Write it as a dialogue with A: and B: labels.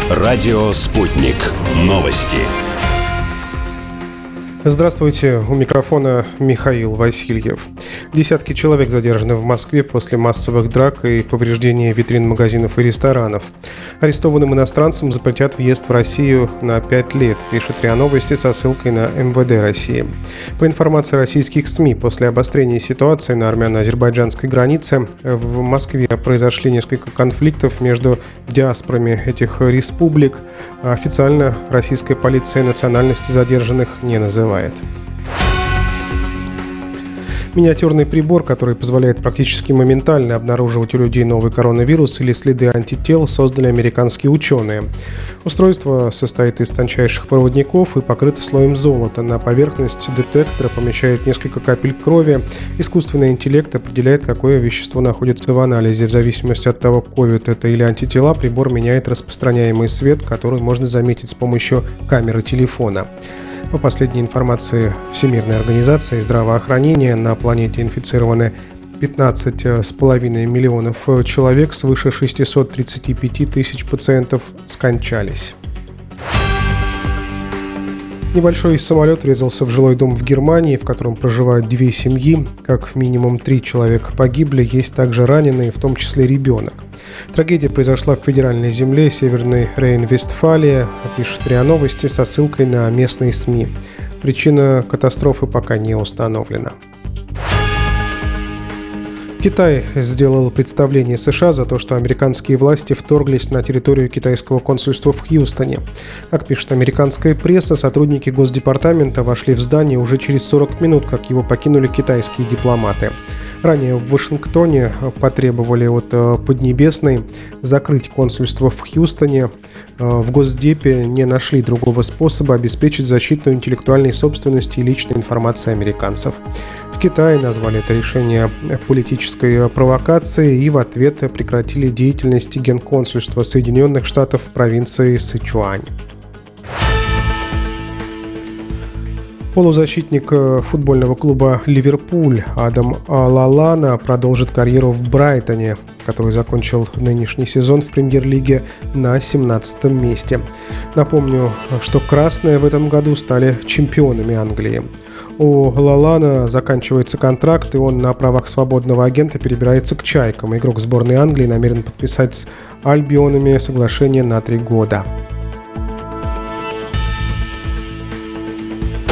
A: Радио «Спутник». Новости.
B: Здравствуйте, у микрофона Михаил Васильев. Десятки человек задержаны в Москве после массовых драк и повреждения витрин магазинов и ресторанов. Арестованным иностранцам запретят въезд в Россию на 5 лет, пишет РИА Новости со ссылкой на МВД России. По информации российских СМИ, после обострения ситуации на армяно-азербайджанской границе в Москве произошли несколько конфликтов между диаспорами этих республик. Официально российская полиция национальности задержанных не называет. Миниатюрный прибор, который позволяет практически моментально обнаруживать у людей новый коронавирус или следы антител, создали американские ученые. Устройство состоит из тончайших проводников и покрыто слоем золота. На поверхность детектора помещают несколько капель крови. Искусственный интеллект определяет, какое вещество находится в анализе. В зависимости от того, ковид это или антитела, прибор меняет распространяемый свет, который можно заметить с помощью камеры телефона. По последней информации Всемирной организации здравоохранения, на планете инфицированы 15,5 миллионов человек, свыше 635 тысяч пациентов скончались. Небольшой самолет врезался в жилой дом в Германии, в котором проживают 2 семьи. Как минимум 3 человека погибли, есть также раненые, в том числе ребенок. Трагедия произошла в федеральной земле Северной Рейн-Вестфалия, пишет РИА Новости со ссылкой на местные СМИ. Причина катастрофы пока не установлена. Китай сделал представление США за то, что американские власти вторглись на территорию китайского консульства в Хьюстоне. Как пишет американская пресса, сотрудники Госдепартамента вошли в здание уже через 40 минут, как его покинули китайские дипломаты. Ранее в Вашингтоне потребовали от Поднебесной закрыть консульство в Хьюстоне. В Госдепе не нашли другого способа обеспечить защиту интеллектуальной собственности и личной информации американцев. В Китае назвали это решение политической провокацией и в ответ прекратили деятельность Генконсульства Соединенных Штатов в провинции Сычуань. Полузащитник футбольного клуба «Ливерпуль» Адам Лалана продолжит карьеру в Брайтоне, который закончил нынешний сезон в премьер-лиге на 17-м месте. Напомню, что красные в этом году стали чемпионами Англии. У Лалана заканчивается контракт, и он на правах свободного агента перебирается к «Чайкам». Игрок сборной Англии намерен подписать с Альбионами соглашение на 3 года.